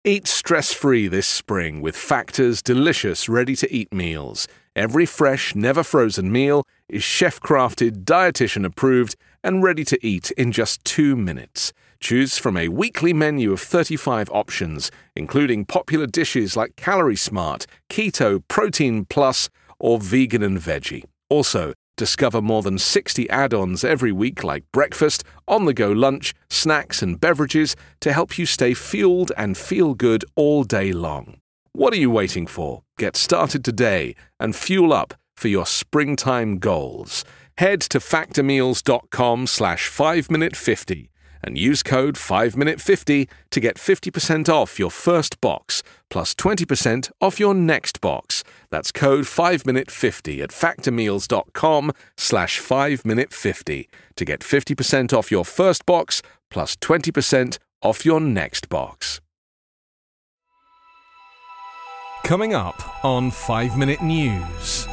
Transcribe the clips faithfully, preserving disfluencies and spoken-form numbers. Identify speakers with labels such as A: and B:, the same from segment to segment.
A: Eat stress-free this spring with Factor's delicious ready-to-eat meals. Every fresh, never-frozen meal is chef-crafted, dietitian-approved, and ready to eat in just two minutes. Choose from a weekly menu of thirty-five options, including popular dishes like Calorie Smart, Keto, Protein Plus, or Vegan and Veggie. Also, discover more than sixty add-ons every week like breakfast, on-the-go lunch, snacks and beverages to help you stay fueled and feel good all day long. What are you waiting for? Get started today and fuel up for your springtime goals. Head to factormeals.com slash 5minute50 and use code five minute fifty to get fifty percent off your first box plus twenty percent off your next box. That's code five minute fifty at factormeals.com slash 5minute50 to get fifty percent off your first box plus twenty percent off your next box.
B: Coming up on five minute News.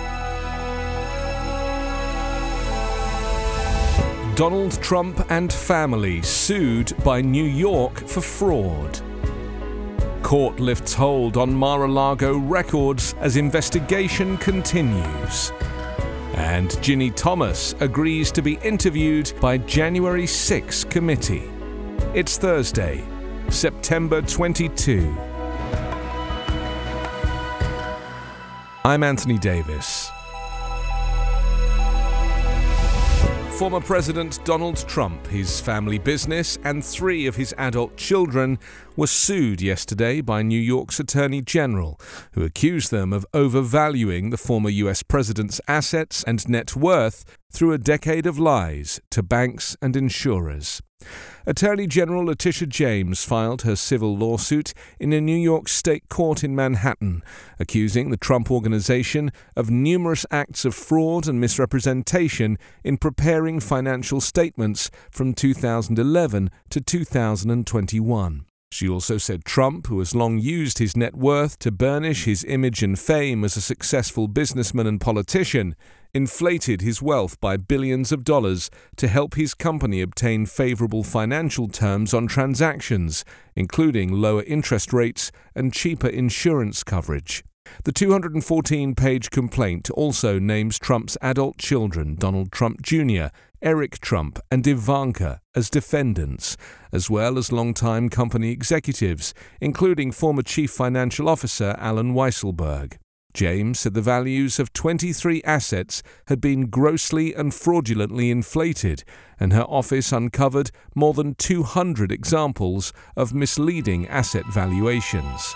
B: Donald Trump and family sued by New York for fraud. Court lifts hold on Mar-a-Lago records as investigation continues. And Ginny Thomas agrees to be interviewed by January sixth committee. It's Thursday, September twenty-second. I'm Anthony Davis. Former President Donald Trump, his family business, and three of his adult children were sued yesterday by New York's Attorney General, who accused them of overvaluing the former U S president's assets and net worth through a decade of lies to banks and insurers. Attorney General Letitia James filed her civil lawsuit in a New York state court in Manhattan, accusing the Trump Organization of numerous acts of fraud and misrepresentation in preparing financial statements from two thousand eleven to two thousand twenty-one. She also said Trump, who has long used his net worth to burnish his image and fame as a successful businessman and politician, inflated his wealth by billions of dollars to help his company obtain favorable financial terms on transactions, including lower interest rates and cheaper insurance coverage. The two hundred fourteen page complaint also names Trump's adult children, Donald Trump Junior, Eric Trump, and Ivanka, as defendants, as well as longtime company executives, including former Chief Financial Officer Alan Weisselberg. James said the values of twenty-three assets had been grossly and fraudulently inflated, and her office uncovered more than two hundred examples of misleading asset valuations.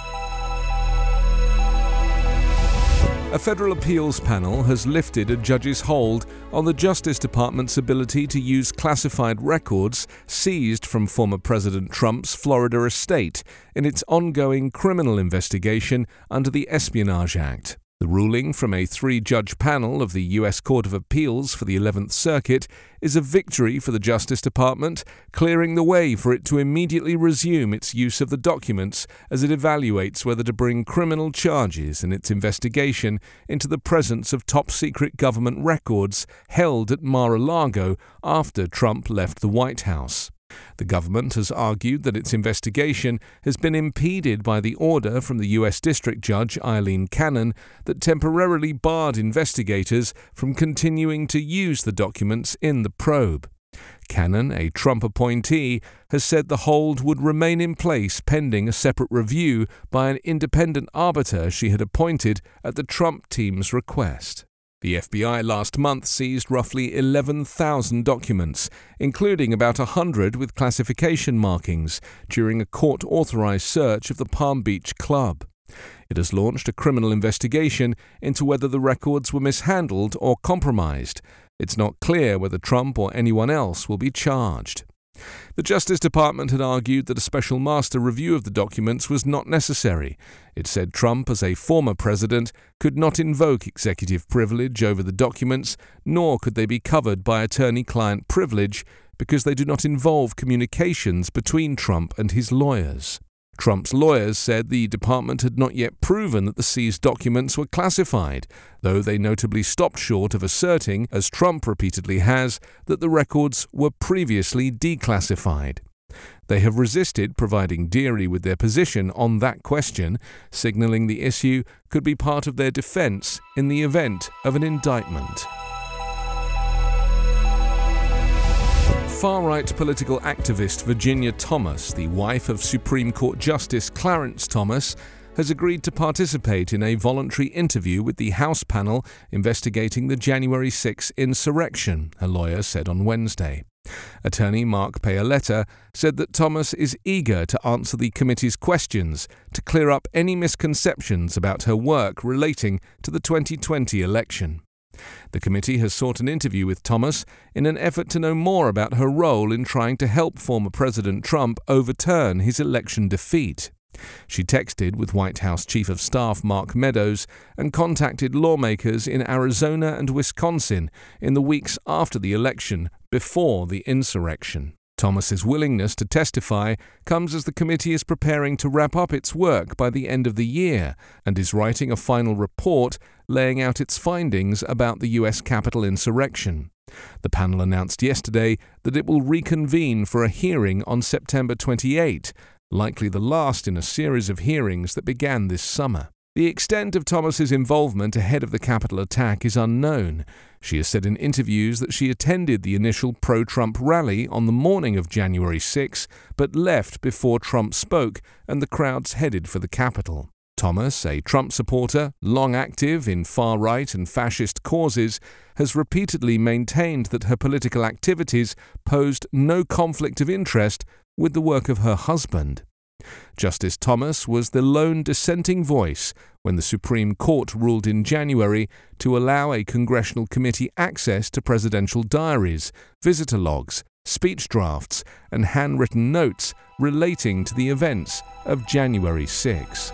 B: A federal appeals panel has lifted a judge's hold on the Justice Department's ability to use classified records seized from former President Trump's Florida estate in its ongoing criminal investigation under the Espionage Act. The ruling from a three-judge panel of the U S Court of Appeals for the eleventh Circuit is a victory for the Justice Department, clearing the way for it to immediately resume its use of the documents as it evaluates whether to bring criminal charges in its investigation into the presence of top-secret government records held at Mar-a-Lago after Trump left the White House. The government has argued that its investigation has been impeded by the order from the U S District Judge Eileen Cannon that temporarily barred investigators from continuing to use the documents in the probe. Cannon, a Trump appointee, has said the hold would remain in place pending a separate review by an independent arbiter she had appointed at the Trump team's request. The F B I last month seized roughly eleven thousand documents, including about one hundred with classification markings, during a court-authorized search of the Palm Beach club. It has launched a criminal investigation into whether the records were mishandled or compromised. It's not clear whether Trump or anyone else will be charged. The Justice Department had argued that a special master review of the documents was not necessary. It said Trump, as a former president, could not invoke executive privilege over the documents, nor could they be covered by attorney-client privilege because they do not involve communications between Trump and his lawyers. Trump's lawyers said the department had not yet proven that the seized documents were classified, though they notably stopped short of asserting, as Trump repeatedly has, that the records were previously declassified. They have resisted providing Dearie with their position on that question, signalling the issue could be part of their defense in the event of an indictment. Far-right political activist Virginia Thomas, the wife of Supreme Court Justice Clarence Thomas, has agreed to participate in a voluntary interview with the House panel investigating the January sixth insurrection, a lawyer said on Wednesday. Attorney Mark Paoletta said that Thomas is eager to answer the committee's questions to clear up any misconceptions about her work relating to the twenty twenty election. The committee has sought an interview with Thomas in an effort to know more about her role in trying to help former President Trump overturn his election defeat. She texted with White House Chief of Staff Mark Meadows and contacted lawmakers in Arizona and Wisconsin in the weeks after the election, before the insurrection. Thomas's willingness to testify comes as the committee is preparing to wrap up its work by the end of the year and is writing a final report laying out its findings about the U S Capitol insurrection. The panel announced yesterday that it will reconvene for a hearing on September twenty-eighth, likely the last in a series of hearings that began this summer. The extent of Thomas's involvement ahead of the Capitol attack is unknown. She has said in interviews that she attended the initial pro-Trump rally on the morning of January sixth, but left before Trump spoke and the crowds headed for the Capitol. Thomas, a Trump supporter, long active in far-right and fascist causes, has repeatedly maintained that her political activities posed no conflict of interest with the work of her husband. Justice Thomas was the lone dissenting voice when the Supreme Court ruled in January to allow a congressional committee access to presidential diaries, visitor logs, speech drafts, and handwritten notes relating to the events of January sixth.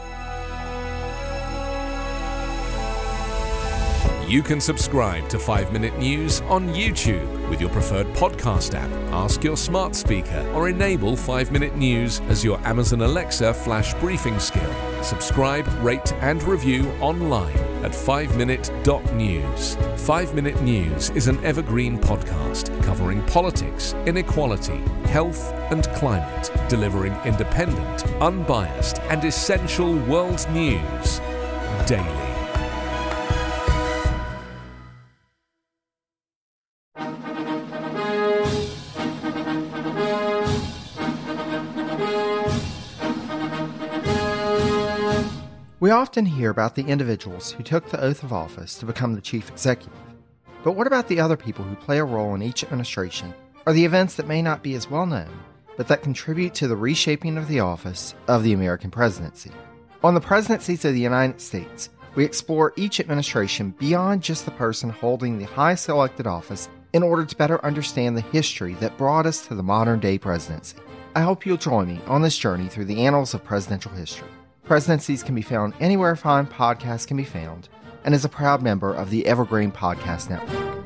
B: You can subscribe to five minute News on YouTube with your preferred podcast app. Ask your smart speaker or enable five minute News as your Amazon Alexa flash briefing skill. Subscribe, rate and review online at five minute dot news. five minute News is an evergreen podcast covering politics, inequality, health and climate, delivering independent, unbiased and essential world news daily.
C: We often hear about the individuals who took the oath of office to become the chief executive. But what about the other people who play a role in each administration, or the events that may not be as well known, but that contribute to the reshaping of the office of the American presidency? On the Presidencies of the United States, we explore each administration beyond just the person holding the highest elected office in order to better understand the history that brought us to the modern-day presidency. I hope you'll join me on this journey through the annals of presidential history. Presidencies can be found anywhere fine podcasts can be found, and is a proud member of the Evergreen Podcast Network.